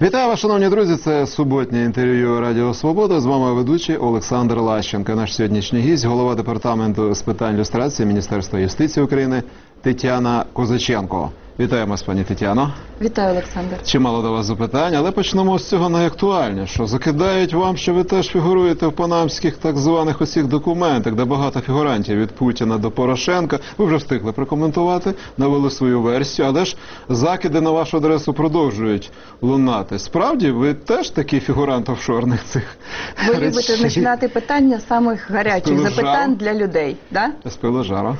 Вітаю вас, шановні друзі, це суботнє інтерв'ю Радіо Свобода. З вами ведучий Олександр Лащенко. Наш сьогоднішній гість, голова департаменту з питань люстрації Міністерства юстиції України Тетяна Козаченко. Вітаємо вас, пані Тетяно. Вітаю, Олександр. Чимало до вас запитань, але почнемо з цього найактуальнішого. Закидають вам, що ви теж фігуруєте в панамських так званих усіх документах, де багато фігурантів від Путіна до Порошенка. Ви вже встигли прокоментувати, навели свою версію, але ж закиди на вашу адресу продовжують лунати. Справді, ви теж такий фігурант офшорних цих Ви любите починати питання з самих гарячих запитань для людей, да? З пилу жару.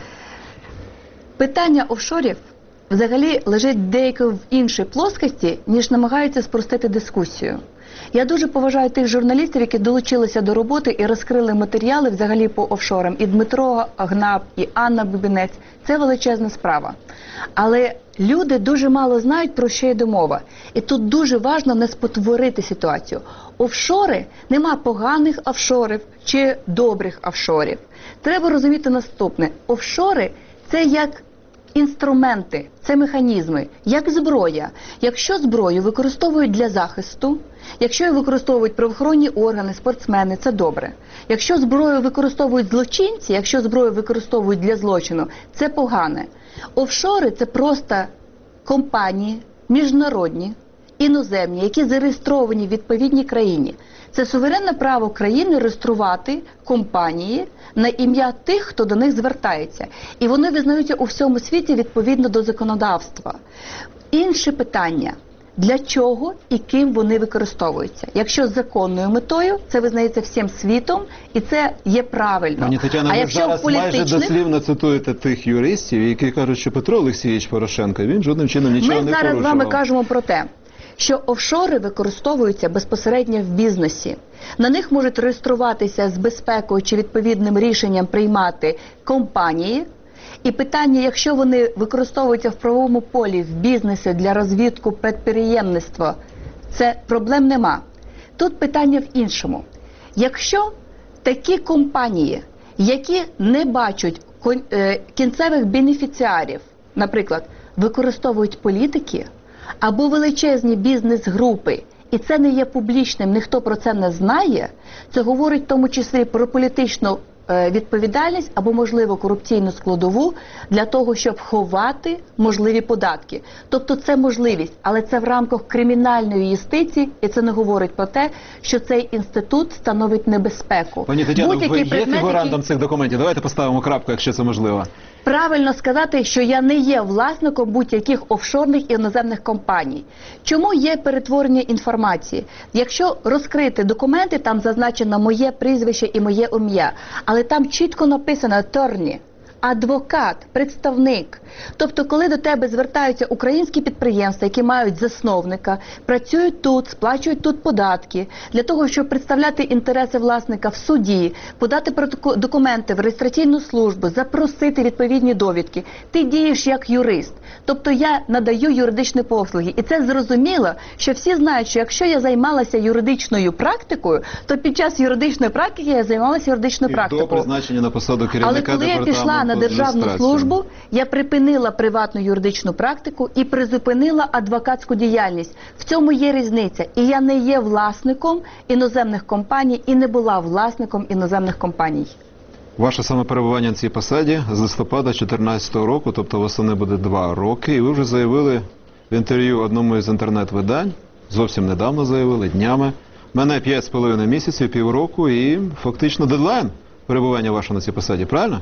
Питання офшорів взагалі лежить деяко в іншій плоскості, ніж намагаються спростити дискусію. Я дуже поважаю тих журналістів, які долучилися до роботи і розкрили матеріали взагалі по офшорам. І Дмитро Гнап, і Анна Бубінець. Це величезна справа. Але люди дуже мало знають, про що йде мова. І тут дуже важливо не спотворити ситуацію. Офшори, нема поганих офшорів чи добрих офшорів. Треба розуміти наступне. Офшори – це як інструменти, це механізми, як зброя. Якщо зброю використовують для захисту, якщо її використовують правоохоронні органи, спортсмени, це добре. Якщо зброю використовують злочинці, якщо зброю використовують для злочину, це погане. Офшори – це просто компанії, міжнародні, іноземні, які зареєстровані в відповідній країні. Це суверенне право країни реєструвати компанії на ім'я тих, хто до них звертається. І вони визнаються у всьому світі відповідно до законодавства. Інше питання – для чого і ким вони використовуються? Якщо з законною метою, це визнається всім світом, і це є правильно. Пані Тетяна, ви зараз майже дослівно цитуєте тих юристів, які кажуть, що Петро Олексійович Порошенко, він жодним чином нічого не порушував. Ми зараз з вами кажемо про те, що офшори використовуються безпосередньо в бізнесі. На них можуть реєструватися з безпекою чи відповідним рішенням приймати компанії. І питання, якщо вони використовуються в правовому полі, в бізнесі для розвитку підприємництва, це проблем нема. Тут питання в іншому. Якщо такі компанії, які не бачать кінцевих бенефіціарів, наприклад, використовують політики, або величезні бізнес-групи, і це не є публічним, ніхто про це не знає, це говорить в тому числі про політичну відповідальність або, можливо, корупційну складову для того, щоб ховати можливі податки. Тобто це можливість, але це в рамках кримінальної юстиції, і це не говорить про те, що цей інститут становить небезпеку. Пані Тетяно, ви є фігурантом цих документів? Давайте поставимо крапку, якщо це можливо. Правильно сказати, що я не є власником будь-яких офшорних і іноземних компаній. Чому є перетворення інформації? Якщо розкрити документи, там зазначено моє прізвище і моє ім'я, але там чітко написано «attorney», адвокат, представник. Тобто, коли до тебе звертаються українські підприємства, які мають засновника, працюють тут, сплачують тут податки, для того, щоб представляти інтереси власника в суді, подати документи в реєстраційну службу, запросити відповідні довідки, ти дієш як юрист. Тобто я надаю юридичні послуги. І це зрозуміло, що всі знають, що якщо я займалася юридичною практикою, то під час юридичної практики я займалася юридичною практикою. До призначення на посаду керівника департаменту. Але коли я пішла на державну службу, я припинила приватну юридичну практику і призупинила адвокатську діяльність. В цьому є різниця. І я не є власником іноземних компаній і не була власником іноземних компаній. Ваше саме перебування на цій посаді з листопада 2014 року, тобто восени буде 2 роки, і ви вже заявили в інтерв'ю одному із інтернет-видань, зовсім недавно заявили, днями, мене 5,5 місяців, півроку і фактично дедлайн перебування вашого на цій посаді, правильно?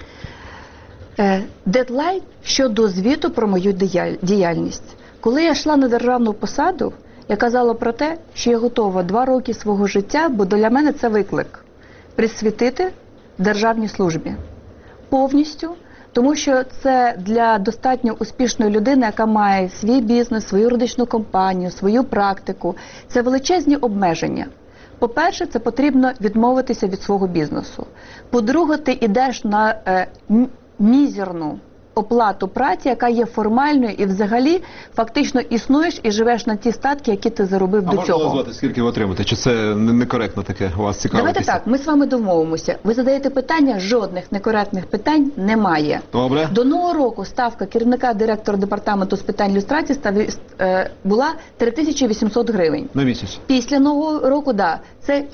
Дедлайн щодо звіту про мою діяльність. Коли я йшла на державну посаду, я казала про те, що я готова 2 роки свого життя, бо для мене це виклик – присвятити державній службі. Повністю, тому що це для достатньо успішної людини, яка має свій бізнес, свою юридичну компанію, свою практику. Це величезні обмеження. По-перше, це потрібно відмовитися від свого бізнесу. По-друге, ти йдеш на мізерну оплату праці, яка є формальною і взагалі фактично існуєш і живеш на ті статки, які ти заробив А до можна цього. назвати, скільки ви отримаєте? Чи це некоректно таке у вас цікавитися? Давайте так, ми з вами домовимося. Ви задаєте питання, жодних некоректних питань немає. Добре. До нового року ставка керівника директора департаменту з питань люстрації була 3800 гривень. На місяць. Після нового року, да, це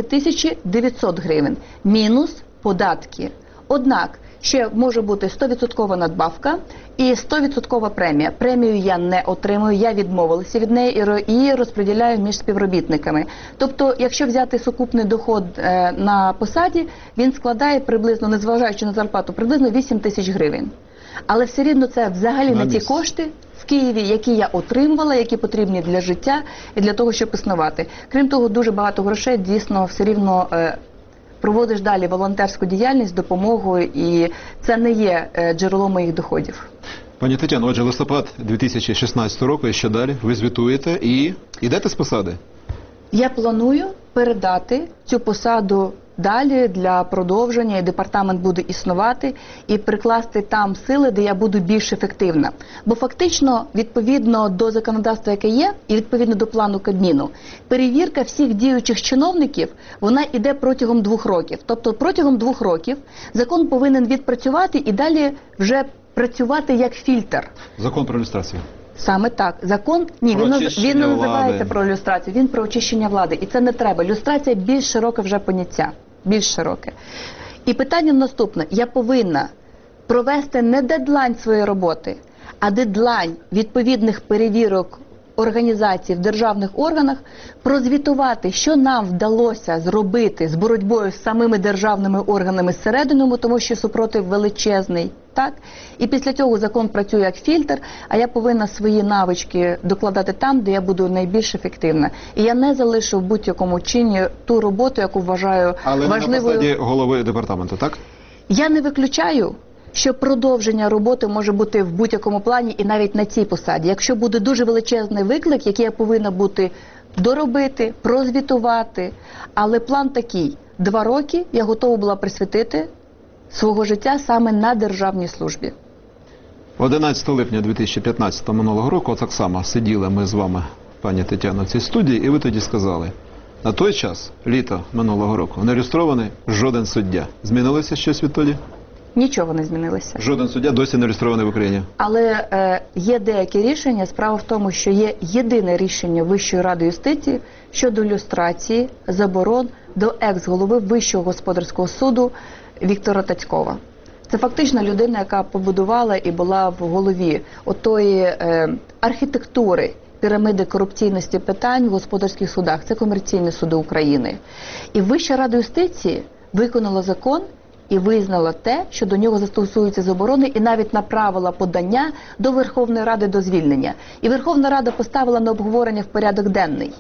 4900 гривень. Мінус податки. Однак, ще може бути 100% надбавка і 100% премія. Премію я не отримую, я відмовилася від неї і її розподіляю між співробітниками. Тобто, якщо взяти сукупний доход на посаді, він складає приблизно, незважаючи на зарплату, приблизно 8 тисяч гривень. Але все рівно це взагалі На не ті місяць. кошти в Києві, які я отримувала, які потрібні для життя і для того, щоб існувати. Крім того, дуже багато грошей дійсно все рівно проводиш далі волонтерську діяльність, допомогу, і це не є джерелом моїх доходів. Пані Тетяно, отже, листопад 2016 року, і що далі? Ви звітуєте і йдете з посади? Я планую передати цю посаду далі для продовження, і департамент буде існувати, і прикласти там сили, де я буду більш ефективна. Бо фактично, відповідно до законодавства, яке є, і відповідно до плану Кабміну, перевірка всіх діючих чиновників, вона йде протягом 2 років. Тобто протягом 2 років закон повинен відпрацювати і далі вже працювати як фільтр. Закон про люстрацію. Саме так. Закон, ні, Про він очищення не називається влади. про люстрацію, він про очищення влади. І це не треба. Люстрація більш широке вже поняття. Більш широке. І питання наступне. Я повинна провести не дедлайн своєї роботи, а дедлайн відповідних перевірок організацій в державних органах, прозвітувати, що нам вдалося зробити з боротьбою з самими державними органами зсередину, тому що супротив величезний. Так? І після цього закон працює як фільтр, а я повинна свої навички докладати там, де я буду найбільш ефективна. І я не залишу в будь-якому чині ту роботу, яку вважаю Але важливою. не на посаді голови департаменту, так? Я не виключаю, що продовження роботи може бути в будь-якому плані і навіть на цій посаді. Якщо буде дуже величезний виклик, який я повинна бути доробити, прозвітувати. Але план такий. 2 роки я готова була присвятити свого життя саме на державній службі. 11 липня 2015 минулого року так само сиділи ми з вами, пані Тетяно, в цій студії, і ви тоді сказали, на той час, літо минулого року, не люстрований жоден суддя. Змінилося щось відтоді? Нічого не змінилося. Жоден суддя досі не люстрований в Україні. Але є деякі рішення. Справа в тому, що є єдине рішення Вищої ради юстиції щодо люстрації, заборон до екс-голови Вищого господарського суду Віктора Тацькова. Це фактично людина, яка побудувала і була в голові отої архітектури піраміди корупційності питань в господарських судах. Це комерційні суди України. І Вища рада юстиції виконала закон і визнала те, що до нього застосуються заборони, і навіть направила подання до Верховної Ради до звільнення. І Верховна Рада поставила на обговорення в порядок денний.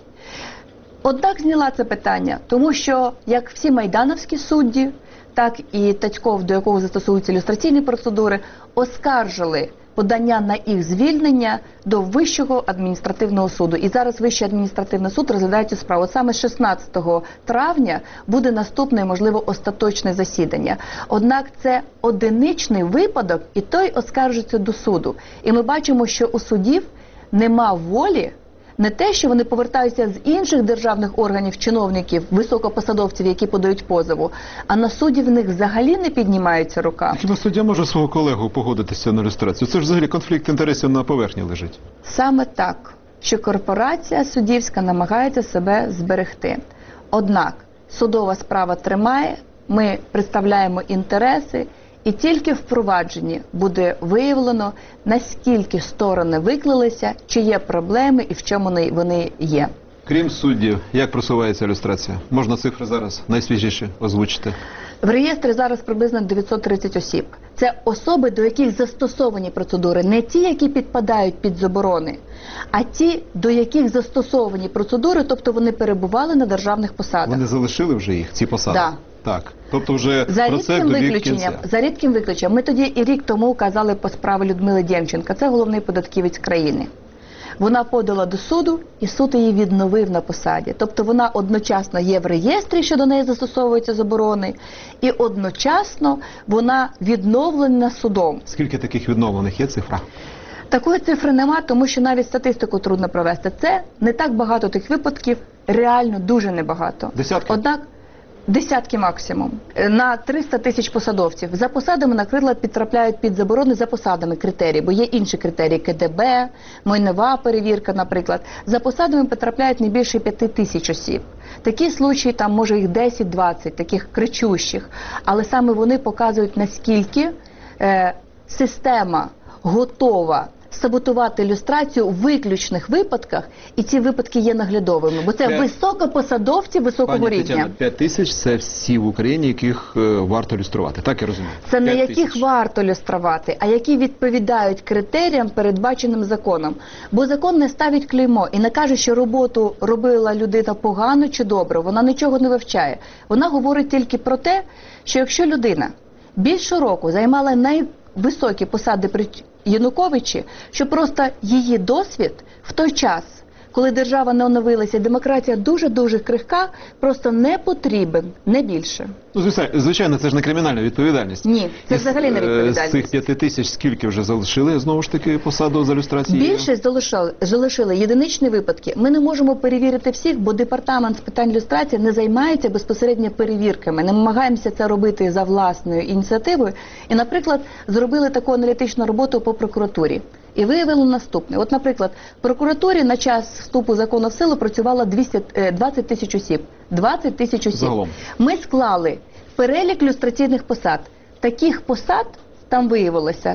Однак зняла це питання, тому що, як всі майдановські судді, так і Тацьков, до якого застосуються люстраційні процедури, оскаржили подання на їх звільнення до Вищого адміністративного суду. І зараз Вищий адміністративний суд розглядає цю справу. От саме 16 травня буде наступне, можливо, остаточне засідання. Однак це одиничний випадок, і той оскаржується до суду. І ми бачимо, що у суддів нема волі, не те, що вони повертаються з інших державних органів, чиновників, високопосадовців, які подають позову, а на суді в них взагалі не піднімається рука. Хіба суддя може свого колегу погодитися на люстрацію? Це ж взагалі конфлікт інтересів на поверхні лежить. Саме так, що корпорація суддівська намагається себе зберегти. Однак судова справа тримає, ми представляємо інтереси, і тільки в провадженні буде виявлено, наскільки сторони виклалися, чи є проблеми і в чому вони є. Крім суддів, як просувається люстрація? Можна цифри зараз найсвіжіші озвучити? В реєстрі зараз приблизно 930 осіб. Це особи, до яких застосовані процедури. Не ті, які підпадають під заборони, а ті, до яких застосовані процедури, тобто вони перебували на державних посадах. Вони залишили вже їх, ці посади? Да. Так. Тобто вже За процес рідким добіг виключенням, кінця. за рідким виключенням. Ми тоді і рік тому казали по справі Людмили Демченка. Це головний податківець країни. Вона подала до суду, і суд її відновив на посаді. Тобто вона одночасно є в реєстрі, що до неї застосовуються заборони, і одночасно вона відновлена судом. Скільки таких відновлених є цифра? Такої цифри нема, тому що навіть статистику трудно провести. Це не так багато тих випадків, реально дуже небагато. Десятки? Однак десятки максимум. На 300 тисяч посадовців. За посадами, наприклад, підтрапляють під заборони за посадами критерії, бо є інші критерії КДБ, майнова перевірка, наприклад. За посадами потрапляють не більше 5 тисяч осіб. Такі случаї, там може їх 10-20, таких кричущих. Але саме вони показують, наскільки система готова саботувати люстрацію у виключних випадках, і ці випадки є наглядовими, бо це високопосадовці високого Пані рівня. Тетяно, 5 тисяч – це всі в Україні, яких варто люструвати, так я розумію? Це не 5 яких тисяч. варто люструвати, а які відповідають критеріям, передбаченим законом. Бо закон не ставить клеймо і не каже, що роботу робила людина погано чи добре, вона нічого не вивчає. Вона говорить тільки про те, що якщо людина більше року займала найвисокі посади при Януковичі, що просто її досвід в той час, коли держава не оновилася, демократія дуже-дуже крихка, просто не потрібен, не більше. Ну, звичайно, це ж не кримінальна відповідальність. Ні, це взагалі не відповідальність. З цих 5 тисяч скільки вже залишили, знову ж таки, посаду за люстрацію? Більшість залишили єдиничні випадки. Ми не можемо перевірити всіх, бо департамент з питань люстрації не займається безпосередньо перевірками. Не намагаємося це робити за власною ініціативою. І, наприклад, зробили таку аналітичну роботу по прокуратурі. І виявило наступне. От, наприклад, в прокуратурі на час вступу закону в силу працювало 20 тисяч осіб. 20 тисяч осіб. Загалом. Ми склали перелік люстраційних посад. Таких посад там виявилося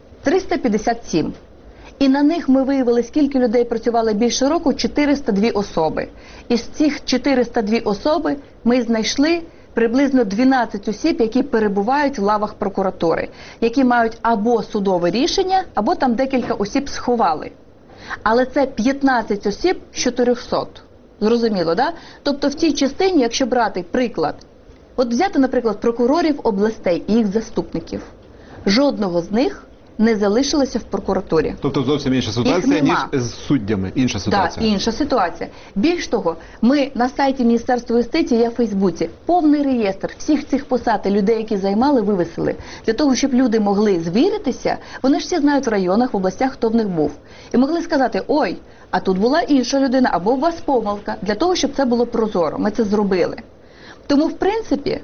357. І на них ми виявили, скільки людей працювало більше року – 402 особи. Із цих 402 особи ми знайшли приблизно 12 осіб, які перебувають в лавах прокуратури, які мають або судове рішення, або там декілька осіб сховали. Але це 15 осіб з 400. Зрозуміло, да? Тобто в цій частині, якщо брати приклад, от взяти, наприклад, прокурорів областей і їх заступників, жодного з них не залишилося в прокуратурі. Тобто зовсім інша ситуація, ніж з суддями. Інша ситуація. Так, інша ситуація. Більш того, ми на сайті Міністерства юстиції, я в Фейсбуці, повний реєстр всіх цих посад і людей, які займали, вивесили. Для того, щоб люди могли звіритися, вони ж всі знають в районах, в областях, хто в них був. І могли сказати, ой, а тут була інша людина, або у вас помилка. Для того, щоб це було прозоро. Ми це зробили. Тому, в принципі,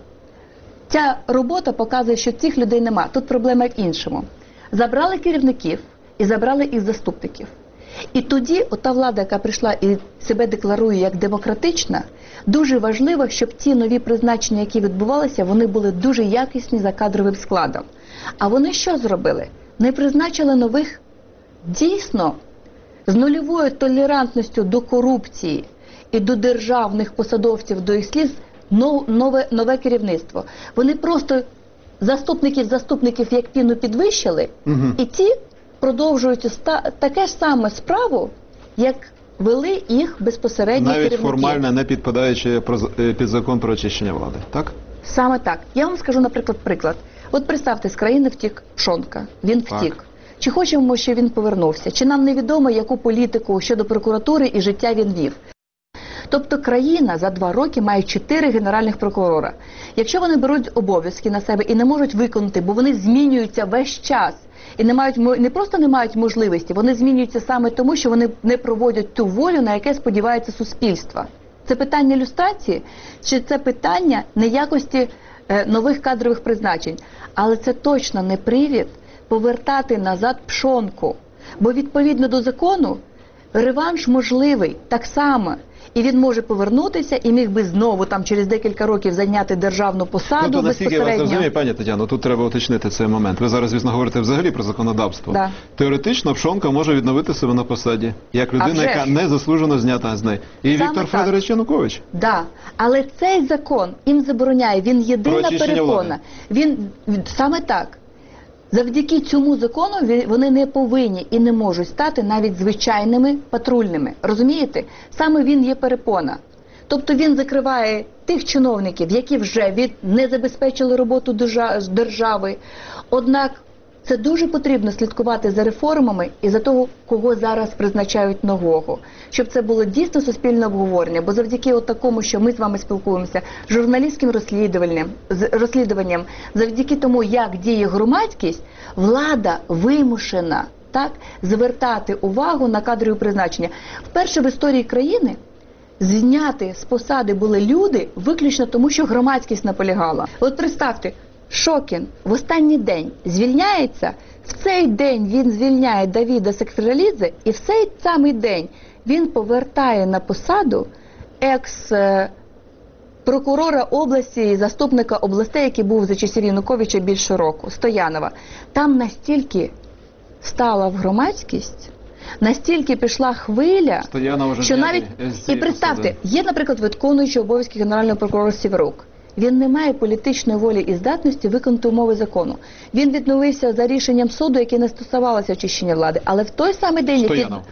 ця робота показує, що цих людей нема. Тут проблема в іншому. Забрали керівників і забрали їх заступників. І тоді ота влада, яка прийшла і себе декларує як демократична, дуже важливо, щоб ті нові призначення, які відбувалися, вони були дуже якісні за кадровим складом. А вони що зробили? Не призначили нових, дійсно, з нульовою толерантністю до корупції і до державних посадовців, до їх слід, нове керівництво. Вони просто заступників як піну підвищили, і ті продовжують таке ж саме справу, як вели їх безпосередньо навіть керівники. формально не підпадаючи під закон про очищення влади, так? Саме так. Я вам скажу, наприклад, приклад. От представте, з країни втік Пшонка. Він втік. Так. Чи хочемо, щоб він повернувся? Чи нам невідомо, яку політику щодо прокуратури і життя він вів? Тобто країна за 2 роки має 4 генеральних прокурора. Якщо вони беруть обов'язки на себе і не можуть виконати, бо вони змінюються весь час, і не просто не мають можливості, вони змінюються саме тому, що вони не проводять ту волю, на яке сподівається суспільство. Це питання люстрації, чи це питання неякості нових кадрових призначень. Але це точно не привід повертати назад Пшонку. Бо відповідно до закону реванш можливий так само. І він може повернутися і міг би знову там через декілька років зайняти державну посаду Ну, то наскільки я вас безпосередньо. розумію, пані Тетяно, тут треба уточнити цей момент. Ви зараз, звісно, говорите взагалі про законодавство. Да. Теоретично Пшонка може відновити себе на посаді, як людина, вже яка ж. незаслужено знята з неї. І Саме Віктор так. Федорович Янукович. Да, але цей закон їм забороняє, він Про єдина очищення перепона. Він саме так. Завдяки цьому закону вони не повинні і не можуть стати навіть звичайними патрульними. Розумієте? Саме він є перепона. Тобто він закриває тих чиновників, які вже не забезпечили роботу держави, однак Це дуже потрібно слідкувати за реформами і за того, кого зараз призначають нового. Щоб це було дійсно суспільне обговорення. Бо завдяки такому, що ми з вами спілкуємося, журналістським розслідуванням, завдяки тому, як діє громадськість, влада вимушена звертати увагу на кадрові призначення. Вперше в історії країни зняти з посади були люди виключно тому, що громадськість наполягала. От представте, Шокін в останній день звільняється, в цей день він звільняє Давіда Саксаралідзе, і в цей самий день він повертає на посаду екс-прокурора області і заступника областей, який був за часів Януковича більше року, Стоянова. Там настільки стала в громадськість, настільки пішла хвиля, що навіть, і представте, є, наприклад, виконуючий обов'язки генерального прокурора Сєвєрук. Він не має політичної волі і здатності виконати умови закону. Він відновився за рішенням суду, яке не стосувалося очищення влади. Але в той самий день,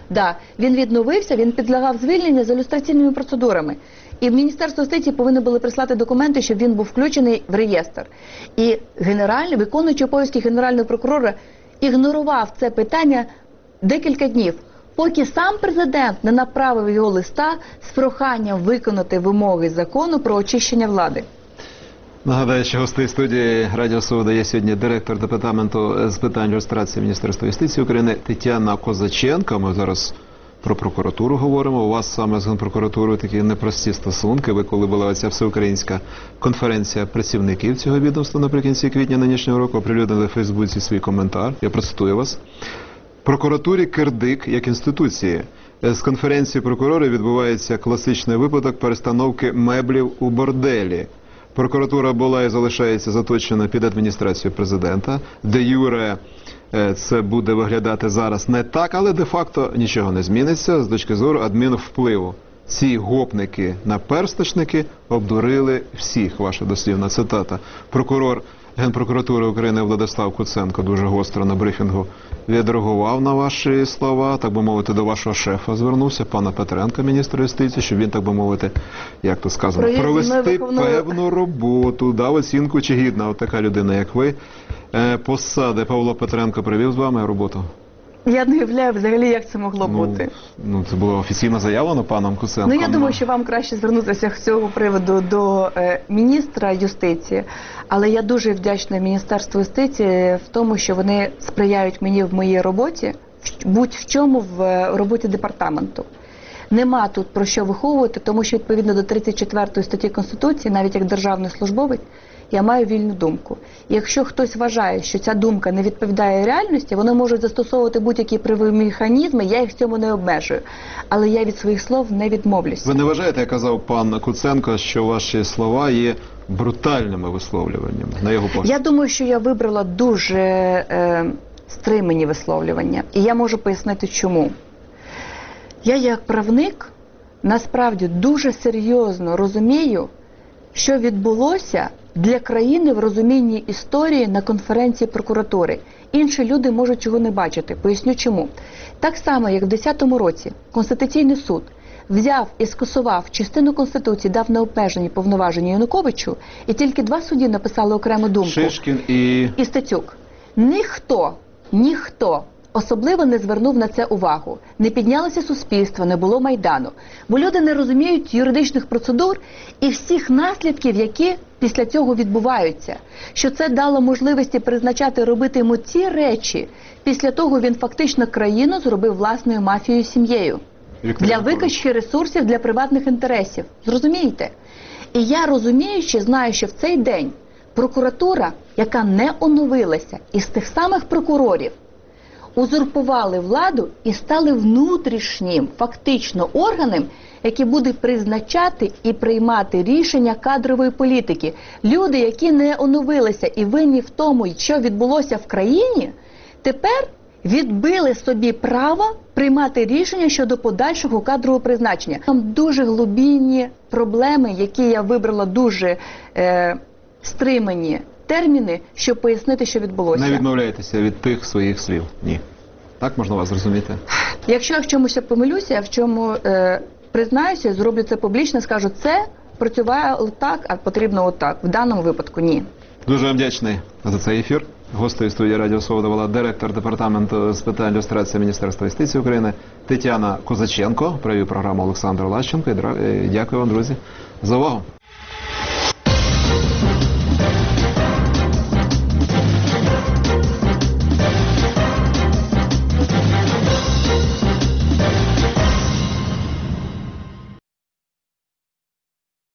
він відновився, він підлягав звільненню за люстраційними процедурами. І Міністерство юстиції повинно було прислати документи, щоб він був включений в реєстр. І виконуючий обов'язки генерального прокурора ігнорував це питання декілька днів, поки сам президент не направив його листа з проханням виконати вимоги закону про очищення влади. Нагадаю, що гостей студії Радіо Свобода є сьогодні директор департаменту з питань люстрації Міністерства юстиції України Тетяна Козаченко. Ми зараз про прокуратуру говоримо. У вас саме з Генпрокуратурою такі непрості стосунки. Ви коли була оця всеукраїнська конференція працівників цього відомства наприкінці квітня нинішнього року, оприлюднили в Фейсбуці свій коментар. Я процитую вас. Прокуратурі кирдик як інституції. З конференції прокурорів відбувається класичний випадок перестановки меблів у борделі. Прокуратура була і залишається заточена під адміністрацію президента. Де юре це буде виглядати зараз не так, але де-факто нічого не зміниться з точки зору адмінвпливу. Ці гопники наперсточники обдурили всіх, ваша дослівна цитата. Прокурор Генпрокуратури України Владислав Куценко дуже гостро на брифінгу відреагував на ваші слова, так би мовити, до вашого шефа звернувся, пана Петренка, міністра юстиції, щоб він, так би мовити, як то сказано, провести певну роботу, дав оцінку, чи гідна от така людина, як ви, посади. Павло Петренко привів з вами роботу? Я не уявляю взагалі, як це могло бути. Це було офіційно заявлено паном Куценком. Я думаю, що вам краще звернутися з цього приводу до міністра юстиції, але я дуже вдячна Міністерству юстиції в тому, що вони сприяють мені в моїй роботі, будь-в чому в роботі департаменту. Нема тут про що виховувати, тому що відповідно до 34 статті Конституції, навіть як державний службовець, я маю вільну думку. І якщо хтось вважає, що ця думка не відповідає реальності, вони можуть застосовувати будь-які правові механізми, я їх в цьому не обмежую. Але я від своїх слов не відмовлюся. Ви не вважаєте, як казав пан Куценко, що ваші слова є брутальними висловлюваннями, на його погляд? Я думаю, що я вибрала дуже стримані висловлювання. І я можу пояснити, чому. Я як правник насправді дуже серйозно розумію, що відбулося для країни в розумінні історії на конференції прокуратури. Інші люди можуть цього не бачити. Поясню чому. Так само, як в 2010 році Конституційний суд взяв і скасував частину Конституції, дав необмежені повноваження Януковичу, і тільки два судді написали окрему думку. Шишкін і Стецюк. Ніхто особливо не звернув на це увагу. Не піднялося суспільство, не було Майдану. Бо люди не розуміють юридичних процедур і всіх наслідків, які після цього відбуваються. Що це дало можливості призначати, робити йому ці речі. Після того він фактично країну зробив власною мафією, сім'єю. Для викачки ресурсів, для приватних інтересів. Зрозумієте? І я розуміючи, знаю, що в цей день прокуратура, яка не оновилася, із тих самих прокурорів, узурпували владу і стали внутрішнім, фактично, органом, який буде призначати і приймати рішення кадрової політики. Люди, які не оновилися і винні в тому, що відбулося в країні, тепер відбили собі право приймати рішення щодо подальшого кадрового призначення. Там дуже глибинні проблеми, які я вибрала дуже стримані терміни, щоб пояснити, що відбулося. Не відмовляєтеся від тих своїх слів? Ні. Так можна вас зрозуміти? Якщо я в чомусь помилюся, в чому признаюся, зроблю це публічно, скажу, це працювало так, а потрібно отак. В даному випадку ні. Дуже вам вдячний за цей ефір. Гостею студії Радіо Свобода була директор департаменту з питань люстрації Міністерства юстиції України Тетяна Козаченко. Провів програму Олександр Лащенко. І дякую вам, друзі, за увагу.